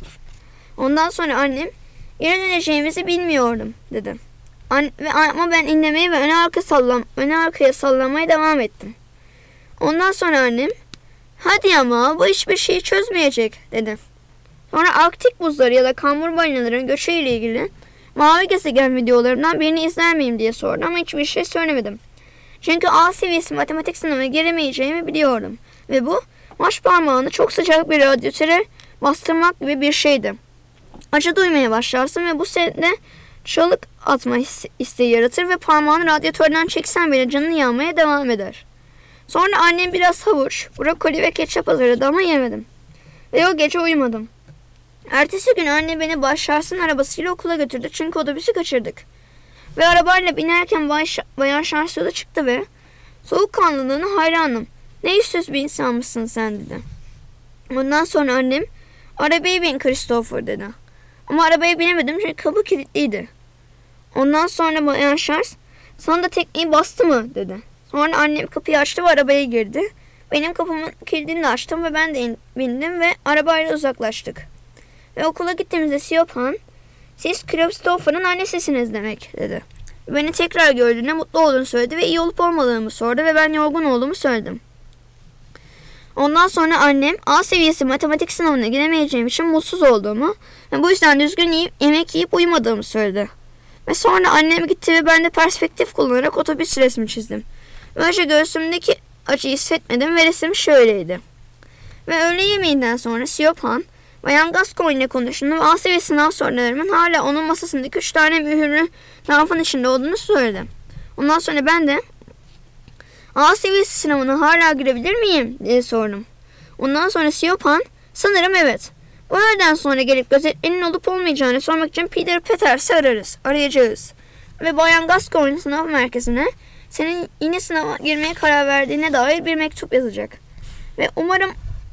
Ondan sonra annem geri döneceğimizi bilmiyordum dedi. An- ve, ama ben inlemeye ve öne, arka sallam öne arkaya sallamaya devam ettim. Ondan sonra annem hadi ama bu hiçbir şeyi çözmeyecek dedi. Sonra Arktik buzları ya da kambur balinaların göçüyle ilgili mavi gezegen videolarından birini izler miyim diye sordu ama hiçbir şey söylemedim. Çünkü A seviyesi matematik sınavına giremeyeceğimi biliyordum. Ve bu baş parmağını çok sıcak bir radyatöre bastırmak gibi bir şeydi. Acı duymaya başlarsın ve bu sende çığlık atma isteği yaratır ve parmağını radyatörden çeksen bile canını yanmaya devam eder. Sonra annem biraz havuç, brokoli ve ketçap hazırladı ama yemedim. Ve o gece uyumadım. Ertesi gün anne beni Bay Şars'ın arabasıyla okula götürdü çünkü otobüsü kaçırdık. Ve arabayla binerken Bay Ş- Bayan Şars yola çıktı ve soğukkanlılığına hayranım. Ne yüzsüz bir insanmışsın sen dedi. Ondan sonra annem arabaya bin Christopher dedi. Ama arabaya binemedim çünkü kapı kilitliydi. Ondan sonra Bayan Şars sana da tekmeyi bastı mı dedi. Sonra annem kapıyı açtı ve arabaya girdi. Benim kapımın kilidini de açtım ve ben de in- bindim ve arabayla uzaklaştık. Ve okula gittiğimizde Siobhan siz Christopher'ın annesisiniz demek dedi. Beni tekrar gördüğüne mutlu olduğunu söyledi ve iyi olup olmadığımı sordu ve ben yorgun olduğumu söyledim. Ondan sonra annem A seviyesi matematik sınavına giremeyeceğim için mutsuz olduğumu ve bu yüzden düzgün yiyip, yemek yiyip uyumadığımı söyledi. Ve sonra annem gitti ve ben de perspektif kullanarak otobüs resmi çizdim. Böylece göğsümdeki acıyı hissetmedim ve resim şöyleydi. Ve öğle yemeğinden sonra Siobhan, Bayan Gascoigne ile konuştuğunu ve A seviye sınav sorularımın hala onun masasındaki üç tane mühürlü zarfın içinde olduğunu söyledi. Ondan sonra ben de A seviyesi sınavına hala girebilir miyim diye sordum. Ondan sonra Siobhan, sanırım evet. Bu öğleden sonra gelip gözetmenin olup olmayacağını sormak için Peter Petters'i ararız, arayacağız. Ve Bayan Gascoigne sınav merkezine senin yine sınava girmeye karar verdiğine dair bir mektup yazacak. Ve umarım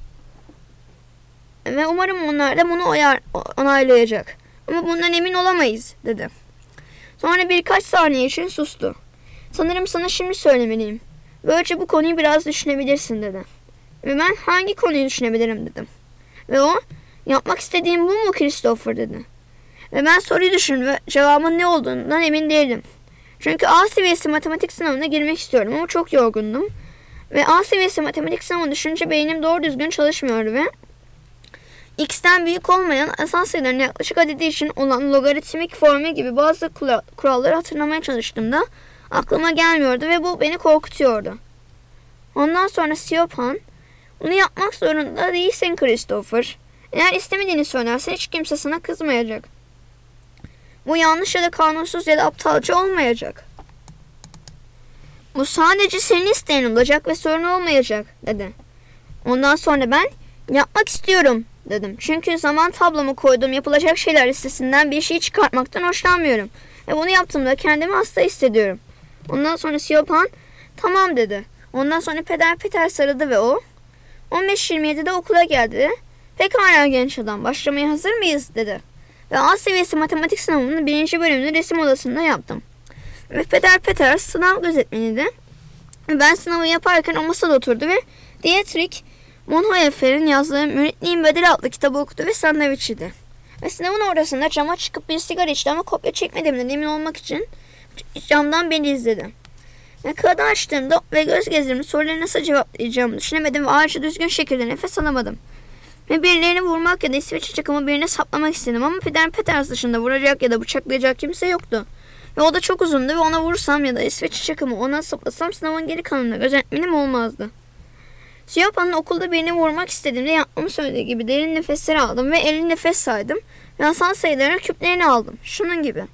ve umarım onlar da bunu oyar, onaylayacak. Ama bundan emin olamayız dedi. Sonra birkaç saniye için sustu. Sanırım sana şimdi söylemeliyim. Böylece bu konuyu biraz düşünebilirsin dedi. Ve ben hangi konuyu düşünebilirim dedim. Ve o, yapmak istediğim bu mu Christopher dedi. Ve ben soruyu düşündüm ve cevabın ne olduğundan emin değildim. Çünkü A seviyesi matematik sınavına girmek istiyorum ama çok yorgundum. Ve A seviyesi matematik sınavını düşününce beynim doğru düzgün çalışmıyordu ve X'ten büyük olmayan asal sayıların yaklaşık adedi için olan logaritmik formül gibi bazı kuralları hatırlamaya çalıştığımda aklıma gelmiyordu ve bu beni korkutuyordu. Ondan sonra Siobhan, bunu yapmak zorunda değilsin Christopher. Eğer istemediğini söylersen hiç kimse sana kızmayacak. Bu yanlış ya da kanunsuz ya da aptalca olmayacak. Bu sadece senin isteğin olacak ve sorun olmayacak dedi. Ondan sonra ben yapmak istiyorum dedim. Çünkü zaman tablomu koyduğum yapılacak şeyler listesinden bir şey çıkartmaktan hoşlanmıyorum. Ve bunu yaptığımda kendimi hasta hissediyorum. Ondan sonra Siobhan tamam dedi. Ondan sonra Peder Peter sarıldı ve o on beş yirmi yedide okula geldi. Pekala genç adam, başlamaya hazır mıyız dedi. Ve A seviyesi matematik sınavının birinci bölümünü resim odasında yaptım. Ve Peder Peter sınav gözetmeniydi. Ben sınavı yaparken o masada oturdu ve Dietrich Bonhoeffer'in yazdığı Müritliğin Bedeli adlı kitabı okudu ve sandviç yedi. Ve sınavın ortasında cama çıkıp bir sigara içti ama kopya çekmediğimden emin olmak için camdan beni izledi. Ve kağıdı açtığımda ve göz gezdirme soruları nasıl cevaplayacağımı düşünemedim ve ayrıca düzgün şekilde nefes alamadım. Ve birilerini vurmak ya da İsveç çakımı birine saplamak istedim ama Peder Peters dışında vuracak ya da bıçaklayacak kimse yoktu. Ve o da çok uzundu ve ona vursam ya da İsveç çakımı ona saplasam sınavın geri kalanında gözetmenim olmazdı. Siobhan'ın okulda birini vurmak istediğimde yapmamı söylediği gibi derin nefesleri aldım ve elli nefes saydım ve asal sayıların küplerini aldım. Şunun gibi.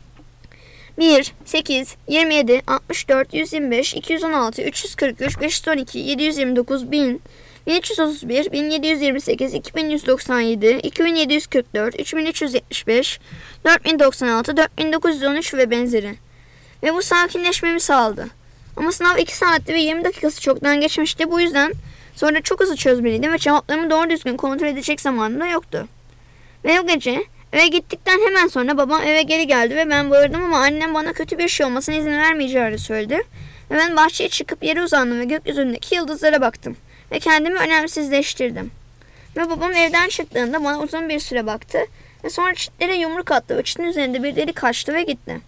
bir, sekiz, yirmi yedi, altmış dört, yüz yirmi beş, iki yüz on altı, üç yüz kırk üç, beş yüz on iki, yedi yüz yirmi dokuz, bin, bin üç yüz otuz bir, bin yedi yüz yirmi sekiz, iki bin yüz doksan yedi, iki bin yedi yüz kırk dört, üç bin üç yüz yetmiş beş, dört bin doksan altı, dört bin dokuz yüz on üç ve benzeri. Ve bu sakinleşmemi sağladı. Ama sınav iki saatti ve yirmi dakikası çoktan geçmişti. Bu yüzden sonra çok hızlı çözmeliydim ve cevaplarımı doğru düzgün kontrol edecek zamanım da yoktu. Ve o gece eve gittikten hemen sonra babam eve geri geldi ve ben bağırdım ama annem bana kötü bir şey olmasına izin vermeyeceğini söyledi. Ve ben bahçeye çıkıp yere uzandım ve gökyüzündeki yıldızlara baktım. Ve kendimi önemsizleştirdim. Ve babam evden çıktığında bana uzun bir süre baktı. Ve sonra çitlere yumruk attı ve çitin üzerinde bir delik açtı ve gitti.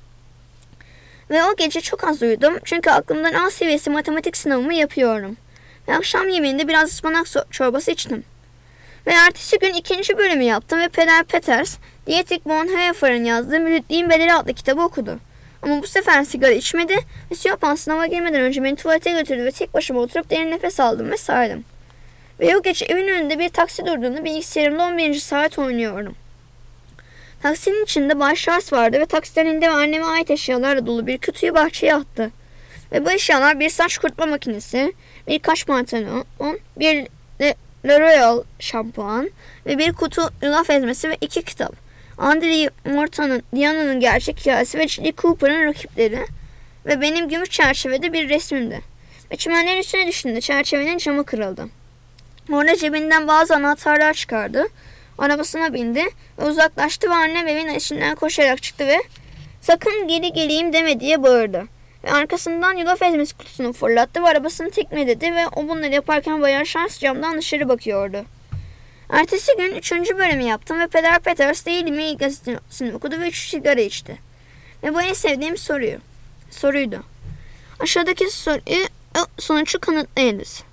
Ve o gece çok az uyudum çünkü aklımdan A seviyesi matematik sınavımı yapıyorum. Ve akşam yemeğinde biraz ıspanak çorbası içtim. Ve ertesi gün ikinci bölümü yaptım ve Peder Peters, Dietrich Bonhoeffer'in yazdığı Müritliğin Bedeli adlı kitabı okudu. Ama bu sefer sigara içmedi ve Siobhan sınava girmeden önce beni tuvalete götürdü ve tek başıma oturup derin nefes aldım ve saydım. Ve o gece evin önünde bir taksi durduğunda bilgisayarımda on birinci saat oynuyordum. Taksinin içinde Bay Charles vardı ve taksiden indi ve anneme ait eşyalarla dolu bir kutuyu bahçeye attı. Ve bu eşyalar bir saç kurutma makinesi, birkaç pantolon, bir L'Oreal şampuan ve bir kutu yulaf ezmesi ve iki kitap. Andrei Mortan'ın Diana'nın gerçek hikayesi ve Lee Cooper'ın rakipleri ve benim gümüş çerçevede bir resmimdi. Ve çimenlerin üstüne düştüğünde çerçevenin camı kırıldı. Orada cebinden bazı anahtarlar çıkardı. Arabasına bindi ve uzaklaştı ve annem evin içinden koşarak çıktı ve sakın geri geleyim deme diye bağırdı. Ve arkasından yulaf ezmesi kutusunu fırlattı ve arabasını tekmeledi ve o bunları yaparken Bayan Charles camdan dışarı bakıyordu. Ertesi gün üçüncü bölümü yaptım ve Peder Peters Daily Mail gazetesini okudu ve üç sigara içti. Ve bu en sevdiğim soruyu. soruydu. Aşağıdaki soruyu sonucu kanıtlayınız.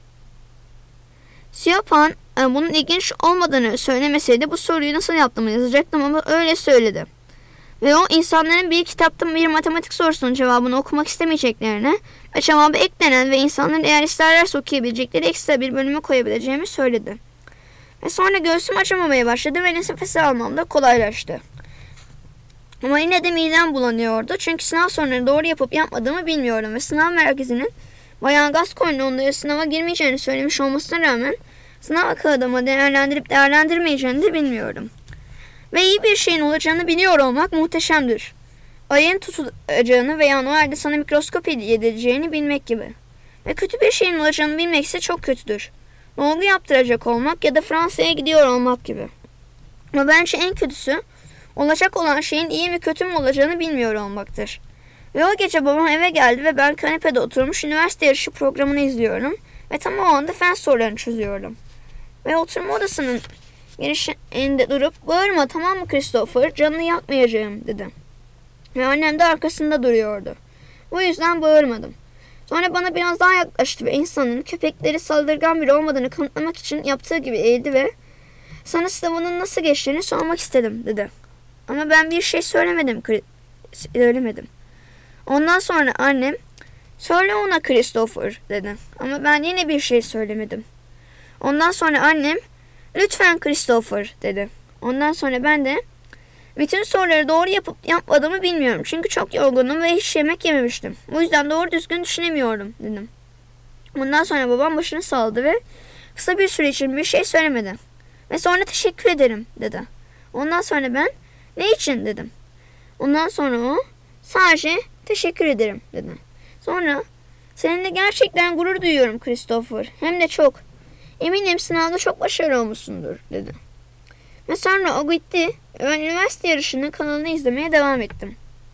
Siobhan bunun ilginç olmadığını söylemeseydi bu soruyu nasıl yaptığımı yazacaktım ama öyle söyledi. Ve o insanların bir kitapta bir matematik sorusunun cevabını okumak istemeyeceklerini ve cevabı eklenen ve insanların eğer isterlerse okuyabilecekleri ekstra bir bölüme koyabileceğimi söyledi. Ve sonra göğsüm acımamaya başladı ve nefes almam da kolaylaştı. Ama yine de midem bulanıyordu. Çünkü sınav sorularını doğru yapıp yapmadığımı bilmiyorum. Ve sınav merkezinin Bayan Gascoigne'ın onlara sınava girmeyeceğini söylemiş olmasına rağmen sınav kağıdımı değerlendirip değerlendirmeyeceğini de bilmiyorum. Ve iyi bir şeyin olacağını biliyor olmak muhteşemdir. Ayın tutulacağını veya Noel'de sana mikroskop hediye edileceğini bilmek gibi. Ve kötü bir şeyin olacağını bilmek ise çok kötüdür. Dolgu yaptıracak olmak ya da Fransa'ya gidiyor olmak gibi. Ama bence en kötüsü olacak olan şeyin iyi mi kötü mü olacağını bilmiyor olmaktır. Ve o gece babam eve geldi ve ben kanepede oturmuş üniversite yarışı programını izliyorum ve tam o anda fen sorularını çözüyorum. Ve oturma odasının girişinde durup "Bağırma, tamam mı Christopher, canını yakmayacağım" dedim. Ve annem de arkasında duruyordu. Bu yüzden bağırmadım. Sonra bana biraz daha yaklaştı ve insanın köpekleri saldırgan biri olmadığını kanıtlamak için yaptığı gibi eğildi ve "Sana sınavının nasıl geçtiğini sormak istedim" dedi. Ama ben bir şey söylemedim. Söylemedim. Ondan sonra annem "Söyle ona Christopher" dedi. Ama ben yine bir şey söylemedim. Ondan sonra annem "Lütfen Christopher" dedi. Ondan sonra ben de "Bütün soruları doğru yapıp yapmadığımı bilmiyorum. Çünkü çok yorgunum ve hiç yemek yememiştim. Bu yüzden doğru düzgün düşünemiyorum" dedim. Ondan sonra babam başını salladı ve kısa bir süre için bir şey söylemedi. Ve sonra "Teşekkür ederim" dedi. Ondan sonra ben "Ne için?" dedim. Ondan sonra o "Sadece teşekkür ederim" dedi. Sonra "Seninle gerçekten gurur duyuyorum Christopher. Hem de çok. Eminim sınavda çok başarılı olmuşsundur" dedi. Ve sonra o gitti. Ben üniversite yarışının kanalını izlemeye devam ettim.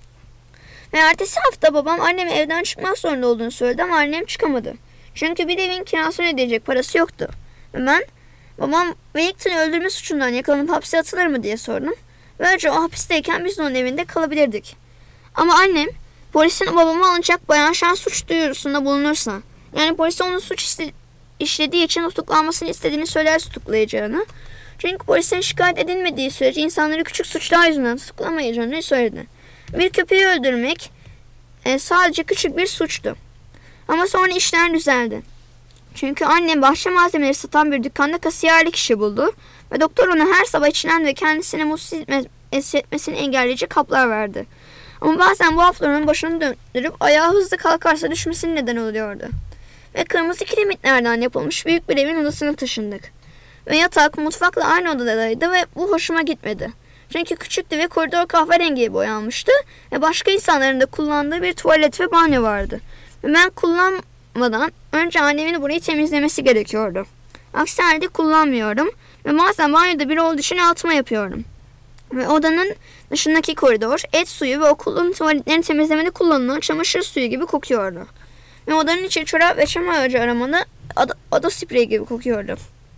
Ve ertesi hafta babam anneme evden çıkmak zorunda olduğunu söyledi ama annem çıkamadı. Çünkü bir evin kirasını ödeyecek parası yoktu. Ve ben babam Wellington'u öldürme suçundan yakalanıp hapse atılır mı diye sordum. Böylece o hapisteyken biz de onun evinde kalabilirdik. Ama annem polisin babamı alınacak bayan şans suç duyurusunda bulunursa, yani polis onun suç işlediği için tutuklanmasını istediğini söyler tutuklayacağını, çünkü polisin şikayet edilmediği sürece insanları küçük suçlar yüzünden tutuklamayacağını söyledi. Bir köpeği öldürmek e, sadece küçük bir suçtu. Ama sonra işler düzeldi. Çünkü annem bahçe malzemeleri satan bir dükkanda kasiyerlik işi buldu ve doktor ona her sabah içilen ve kendisini mutsuz etmesini engelleyici kaplar verdi. Ama bazen bu hapların başını döndürüp ayağı hızlı kalkarsa düşmesine neden oluyordu. Ve kırmızı kiremitlerden yapılmış büyük bir evin odasına taşındık. Ve yatak mutfakla aynı odadaydı ve bu hoşuma gitmedi. Çünkü küçüktü ve koridor kahverengiye boyanmıştı ve başka insanların da kullandığı bir tuvalet ve banyo vardı. Ve ben kullanmadan önce annemin burayı temizlemesi gerekiyordu. Aksi halde kullanmıyorum ve bazen banyoda biri olduğu için altıma yapıyorum. Ve odanın dışındaki koridor et suyu ve okulun tuvaletlerini temizlemede kullanılan çamaşır suyu gibi kokuyordu. Ve odanın içi çorap ve çam ağacı aromalı oda, oda spreyi gibi kokuyordu.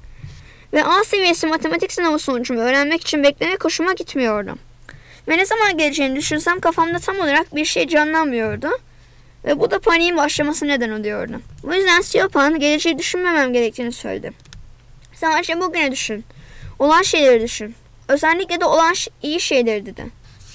Ve A seviyesi matematik sınavı sonucumu öğrenmek için beklemek hoşuma gitmiyordu. Ve ne zaman geleceğini düşünsem kafamda tam olarak bir şey canlanmıyordu. Ve bu da paniğin başlaması neden oluyordu. Bu yüzden Siyopan geleceği düşünmemem gerektiğini söyledi. Sadece bugüne düşün. Olan şeyleri düşün. Özellikle de olan iyi şeyleri dedi.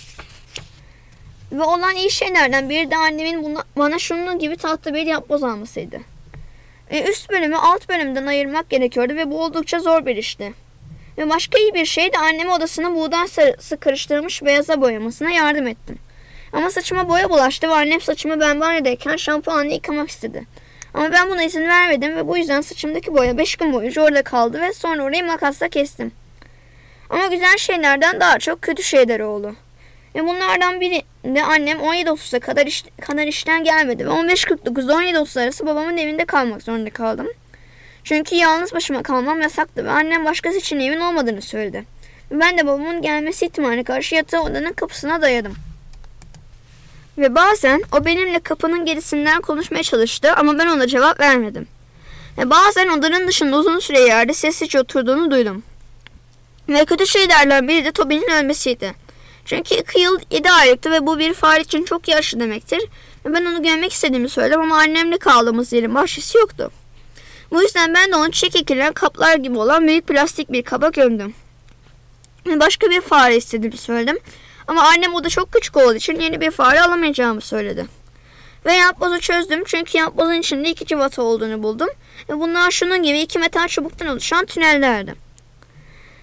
Ve olan iyi şeylerden biri de annemin buna, bana şunun gibi tahta bir yapboz almasıydı. Ve üst bölümü alt bölümden ayırmak gerekiyordu ve bu oldukça zor bir işti. Ve başka iyi bir şey de anneme odasına buğday sarısı karıştırılmış beyaza boyamasına yardım ettim. Ama saçıma boya bulaştı ve annem saçımı ben banyodayken şampuanla yıkamak istedi. Ama ben buna izin vermedim ve bu yüzden saçımdaki boya beş gün boyunca orada kaldı ve sonra orayı makasla kestim. Ama güzel şeylerden daha çok kötü şeyler oldu. Ve bunlardan biri de annem on yedi otuz'a kadar, iş, kadar işten gelmedi ve on beş kırk dokuzda on yedi otuz arası babamın evinde kalmak zorunda kaldım. Çünkü yalnız başıma kalmam yasaktı ve annem başka seçeneğimin olmadığını söyledi. Ve ben de babamın gelmesi ihtimaline karşı yatağı odanın kapısına dayadım. Ve bazen o benimle kapının gerisinden konuşmaya çalıştı ama ben ona cevap vermedim. Ve bazen odanın dışında uzun süre yerde sessizce oturduğunu duydum. Ve kötü şeylerden biri de Toby'nin ölmesiydi. Çünkü iki yıl yedi aylıktı ve bu bir fare için çok yaşlı demektir. Ve ben onu görmek istediğimi söyledim ama annemle kaldığımız yerin bahçesi yoktu. Bu yüzden ben de onu çiçek ekilen kaplar gibi olan büyük plastik bir kaba gömdüm. Ve başka bir fare istediğimi söyledim. Ama annem o da çok küçük olduğu için yeni bir fare alamayacağımı söyledi. Ve yapbozu çözdüm çünkü yapbozun içinde iki cıvata olduğunu buldum. Ve bunlar şunun gibi iki metal çubuktan oluşan tünellerdi.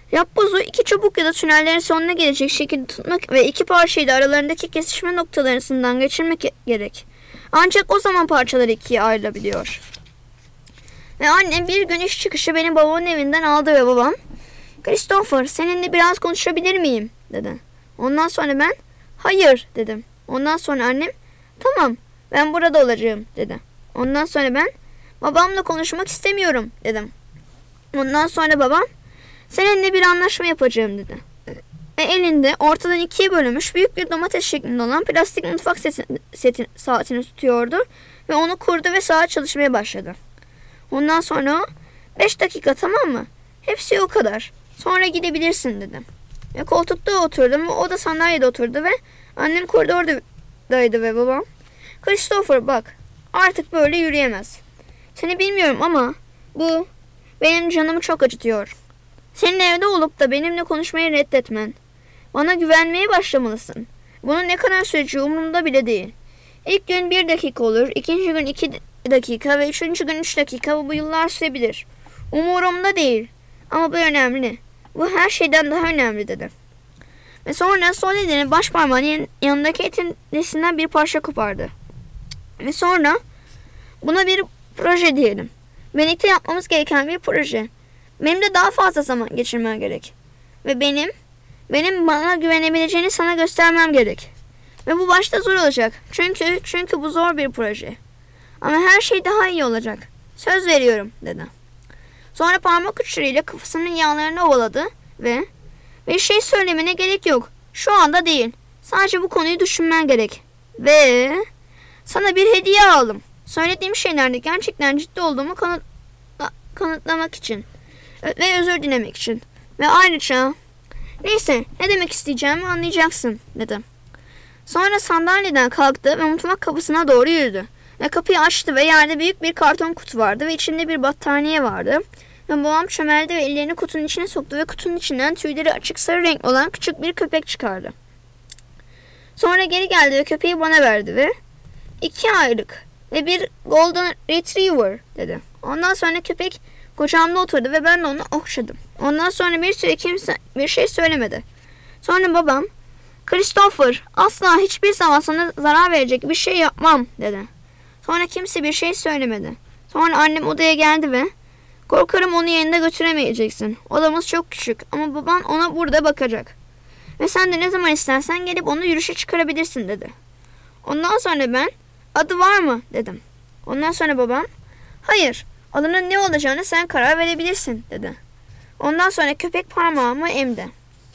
Yapbozu iki çubuk ya da tünellerin sonuna gelecek şekilde tutmak ve iki parçayı da aralarındaki kesişme noktalarından geçirmek gerek. Ancak o zaman parçalar ikiye ayrılabiliyor. Ve annem bir gün iş çıkışı beni babamın evinden aldı ve babam, "Christopher, seninle biraz konuşabilir miyim?" dedi. Ondan sonra ben, "Hayır," dedim. Ondan sonra annem, "Tamam, ben burada olacağım," dedi. Ondan sonra ben, "Babamla konuşmak istemiyorum," dedim. Ondan sonra babam, "Seninle bir anlaşma yapacağım," dedi. Ve elinde ortadan ikiye bölünmüş büyük bir domates şeklinde olan plastik mutfak seti, seti, saatini tutuyordu ve onu kurdu ve saat çalışmaya başladı. Ondan sonra o, beş dakika tamam mı? Hepsi o kadar. Sonra gidebilirsin," dedi. Ve koltukta oturdum ve o da sandalyede oturdu ve annem koridordaydı ve babam, "Christopher bak, artık böyle yürüyemez. Seni bilmiyorum ama bu benim canımı çok acıtıyor. Senin evde olup da benimle konuşmayı reddetmen. Bana güvenmeye başlamalısın. Bunun ne kadar süreceği umurumda bile değil. İlk gün bir dakika olur, ikinci gün iki dakika ve üçüncü gün üç dakika, bu yıllar sürebilir. Umurumda değil. Ama bu önemli. Bu her şeyden daha önemli," dedi. Ve sonra sol elini baş parmağının yanındaki etin desinden bir parça kopardı. Ve sonra, "Buna bir proje diyelim. Birlikte yapmamız gereken bir proje. Benim de daha fazla zaman geçirmem gerek. Ve benim, benim bana güvenebileceğini sana göstermem gerek. Ve bu başta zor olacak. Çünkü, çünkü bu zor bir proje. Ama her şey daha iyi olacak. Söz veriyorum," dedi. Sonra parmak uçlarıyla kafasının yağlarını ovaladı ve "Bir şey söylemene gerek yok. Şu anda değil. Sadece bu konuyu düşünmen gerek. Ve sana bir hediye aldım. Söylediğim şeylerde gerçekten ciddi olduğumu kanıtla, kanıtlamak için. Ve özür dilemek için. Ve ayrıca neyse ne demek isteyeceğimi anlayacaksın," dedi. Sonra sandalyeden kalktı ve mutfak kapısına doğru yürüdü. Ve kapıyı açtı ve yerde büyük bir karton kutu vardı ve içinde bir battaniye vardı. Ve babam çömeldi ve ellerini kutunun içine soktu ve kutunun içinden tüyleri açık sarı renk olan küçük bir köpek çıkardı. Sonra geri geldi ve köpeği bana verdi ve "İki aylık ve bir golden retriever," dedi. Ondan sonra köpek kucağımda oturdu ve ben de onu okşadım. Ondan sonra bir süre kimse bir şey söylemedi. Sonra babam, "Christopher, asla hiçbir zaman sana zarar verecek bir şey yapmam," dedi. Sonra kimse bir şey söylemedi. Sonra annem odaya geldi ve "Korkarım onu yanında götüremeyeceksin. Odamız çok küçük ama baban ona burada bakacak. Ve sen de ne zaman istersen gelip onu yürüyüşe çıkarabilirsin," dedi. Ondan sonra ben, "Adı var mı?" dedim. Ondan sonra babam, "Hayır, adının ne olacağını sen karar verebilirsin," dedi. Ondan sonra köpek parmağımı emdi.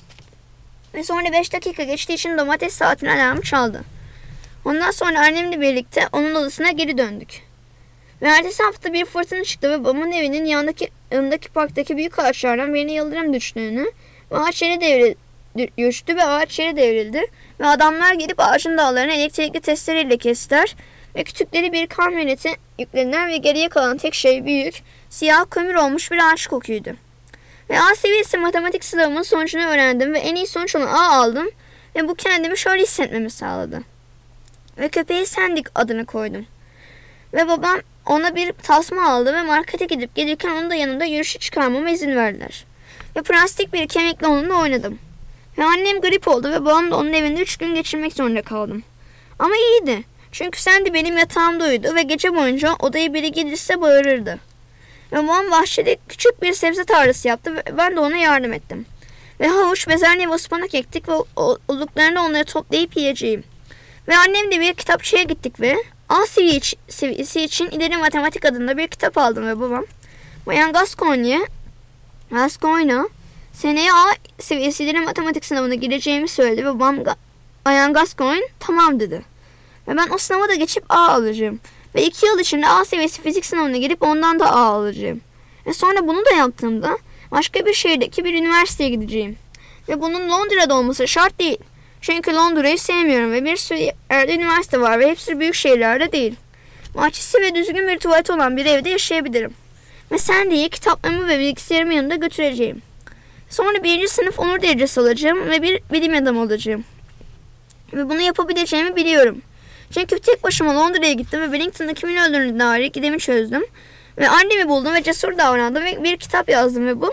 Ve sonra beş dakika geçtiği için domates saatinin alarmı çaldı. Ondan sonra annemle birlikte onun odasına geri döndük. Ve ertesi hafta bir fırtına çıktı ve babamın evinin yanındaki, yanındaki parktaki büyük ağaçlardan birine yıldırım düştüğünü ve ağaç yere devrildi, düştü ve ağaç yere devrildi ve adamlar gelip ağacın dallarını elektrikli testereyle kestiler ve kütükleri bir kamyonete yüklediler ve geriye kalan tek şey büyük, siyah kömür olmuş bir ağaç kokuydu. Ve A seviyesi matematik sınavımın sonucunu öğrendim ve en iyi sonuç olan A aldım ve bu kendimi şöyle hissetmemi sağladı. Ve köpeğe Sandy adını koydum. Ve babam ona bir tasma aldı ve markete gidip gelirken onu da yanımda yürüyüşe çıkarmama izin verdiler. Ve plastik bir kemikle onunla oynadım. Ve annem grip oldu ve babam da onun evinde üç gün geçirmek zorunda kaldım. Ama iyiydi. Çünkü Sandy benim yatağımda uyudu ve gece boyunca odaya biri gelirse bağırırdı. Ve babam bahçede küçük bir sebze tarlası yaptı ve ben de ona yardım ettim. Ve havuç, bezelye ve ıspanak ektik ve olduklarında onları toplayıp yiyeceğim. Ve annemle bir kitapçıya gittik ve A seviyesi için ileri matematik adında bir kitap aldım ve babam Bayan Gascoigne, Gascoigne seneye A seviyesi ileri matematik sınavına gireceğimi söyledi ve babam Bayan Gascoigne tamam dedi. Ve ben o sınava da geçip A alacağım. Ve iki yıl içinde A seviyesi fizik sınavına girip ondan da A alacağım. Ve sonra bunu da yaptığımda başka bir şehirdeki bir üniversiteye gideceğim. Ve bunun Londra'da olması şart değil. Çünkü Londra'yı sevmiyorum ve bir sürü yerde üniversite var ve hepsi büyük şehirlerde değil. Bahçesi ve düzgün bir tuvalet olan bir evde yaşayabilirim. Ve Sandy'yi kitaplarımı ve bilgisayarımı yanında götüreceğim. Sonra birinci sınıf onur derecesi alacağım ve bir bilim adamı olacağım. Ve bunu yapabileceğimi biliyorum. Çünkü tek başıma Londra'ya gittim ve Wellington'da kimin öldürdüğüne dair gidemi çözdüm. Ve annemi buldum ve cesur davrandım ve bir kitap yazdım ve bu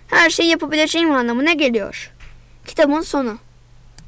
her şeyi yapabileceğim anlamına geliyor. Kitabın sonu.